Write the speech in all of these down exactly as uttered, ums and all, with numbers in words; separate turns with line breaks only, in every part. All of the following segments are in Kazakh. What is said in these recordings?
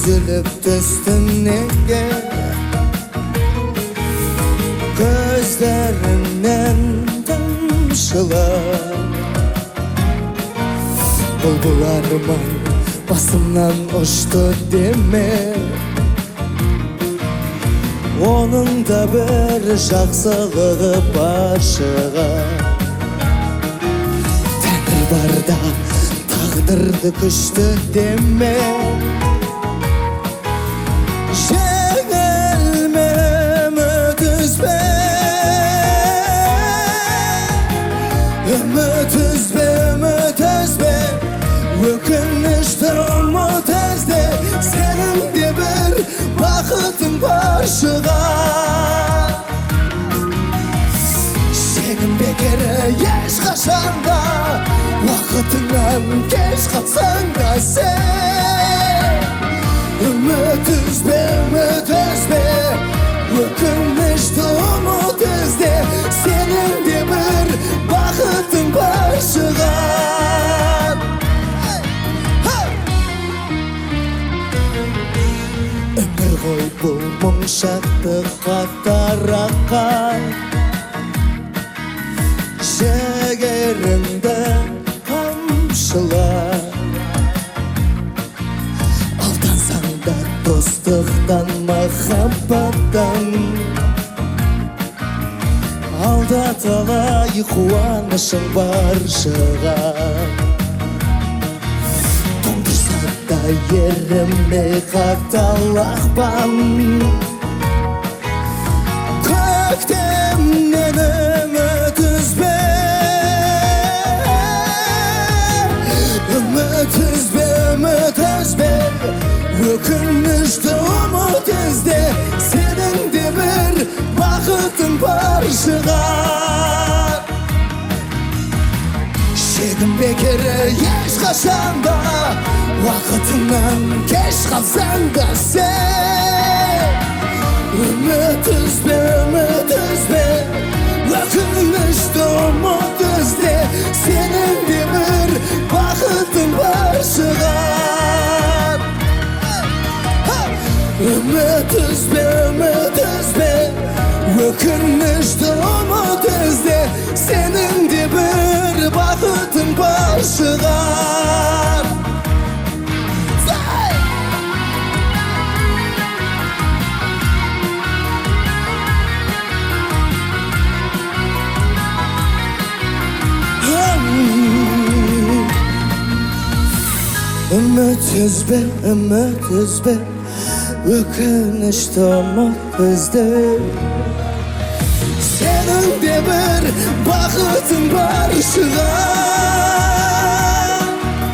Üzülüp düştün nege Gözlerinden damşılar Bulbul arman basımdan uçtu deme Onun da bir жақсылығы başığa Tengri barda tağdırdı küçtü deme Жеңілме үміт үзбе Үміт үзбе, үміт үзбе Өкінішті ұмыт ізде Сенің де бір бақытың бар шығар Сенің бекері ешқашанда Уақытыңнан кеш қалсаң да сен Үміт үзбе, үміт үзбе Өкінішті ұмыт ізде Сенің де бір бақытың бар шығар Өмір ғой бұл мұң шаттыққа тараққа Жігеріңді қамшылар Алдаnsаң да достықтан, махаббаттан Алдаталай қуанышың бар шығар Тоңдырса да ерімей қатал ақпан Көктемнен үміт үзбе Үміт үзбе, үміт үзбе Өкінішті ұмыт ізде Сенің де бір бақытың бар шығар Шегін бекері ешқашанда Уақытыңнан кеш қалсаң да сен Үміт үзбе, үміт үзбе Өкінішті ұмыт ізде Сенің де бір бақытың бар шығар Үміт үзбе, үміт үзбе Өкінішті ұмыт ізде Сенің де бір бақытың бар шығар Үміт үзбе, үміт үзбе Өкінішті ұмыт ізде Сенің де бір бақытың бар шығар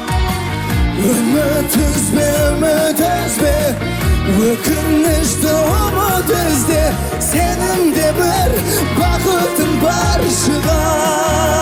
Үміт үзбе, үміт үзбе Өкінішті ұмыт ізде Сенің де бір бақытың бар шығар